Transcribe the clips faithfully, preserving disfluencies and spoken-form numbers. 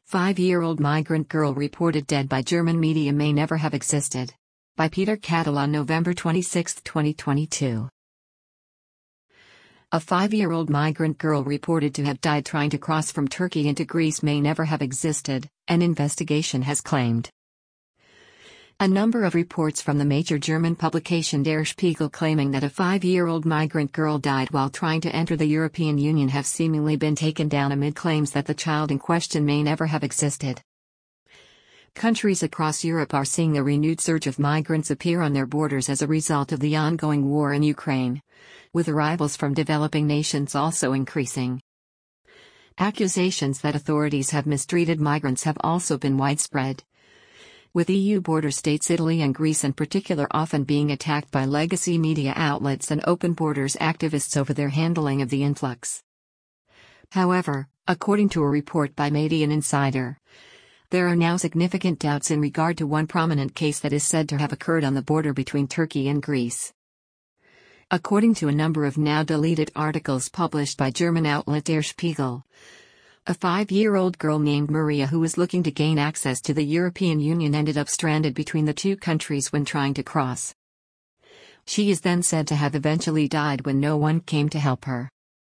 Five-year-old migrant girl reported dead by German media may never have existed. By Peter Cattle on November twenty-sixth, twenty twenty-two. A five-year-old migrant girl reported to have died trying to cross from Turkey into Greece may never have existed, an investigation has claimed. A number of reports from the major German publication Der Spiegel claiming that a five-year-old migrant girl died while trying to enter the European Union have seemingly been taken down amid claims that the child in question may never have existed. Countries across Europe are seeing a renewed surge of migrants appear on their borders as a result of the ongoing war in Ukraine, with arrivals from developing nations also increasing. Accusations that authorities have mistreated migrants have also been widespread, with E U border states Italy and Greece in particular often being attacked by legacy media outlets and open borders activists over their handling of the influx. However, according to a report by Median Insider, there are now significant doubts in regard to one prominent case that is said to have occurred on the border between Turkey and Greece. According to a number of now deleted articles published by German outlet Der Spiegel, a five-year-old girl named Maria who was looking to gain access to the European Union ended up stranded between the two countries when trying to cross. She is then said to have eventually died when no one came to help her.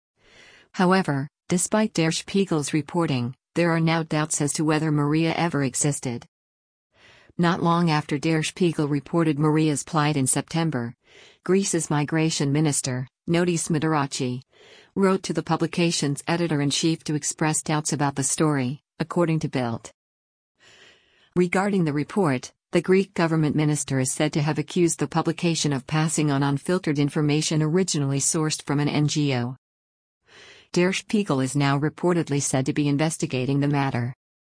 However, despite Der Spiegel's reporting, there are now doubts as to whether Maria ever existed. Not long after Der Spiegel reported Maria's plight in September, Greece's migration minister, Notis Metarochi, wrote to the publication's editor-in-chief to express doubts about the story, according to Bild. Regarding the report, the Greek government minister is said to have accused the publication of passing on unfiltered information originally sourced from an N G O. Der Spiegel is now reportedly said to be investigating the matter.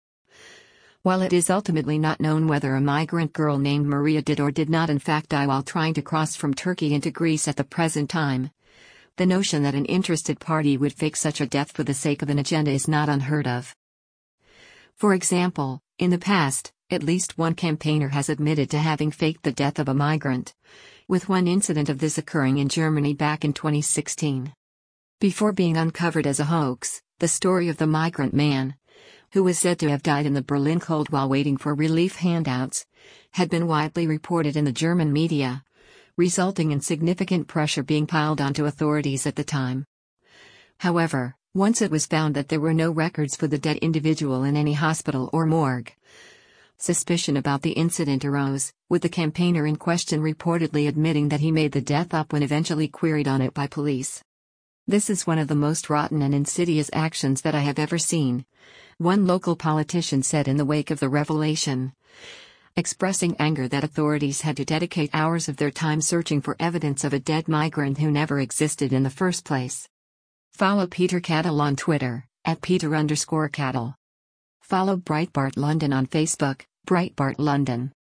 While it is ultimately not known whether a migrant girl named Maria did or did not in fact die while trying to cross from Turkey into Greece at the present time, the notion that an interested party would fake such a death for the sake of an agenda is not unheard of. For example, in the past, at least one campaigner has admitted to having faked the death of a migrant, with one incident of this occurring in Germany back in twenty sixteen. Before being uncovered as a hoax, the story of the migrant man, who was said to have died in the Berlin cold while waiting for relief handouts, had been widely reported in the German media, resulting in significant pressure being piled onto authorities at the time. However, once it was found that there were no records for the dead individual in any hospital or morgue, suspicion about the incident arose, with the campaigner in question reportedly admitting that he made the death up when eventually queried on it by police. "This is one of the most rotten and insidious actions that I have ever seen," one local politician said in the wake of the revelation, expressing anger that authorities had to dedicate hours of their time searching for evidence of a dead migrant who never existed in the first place. Follow Peter Cattle on Twitter, at Peter underscore Cattle. Follow Breitbart London on Facebook, Breitbart London.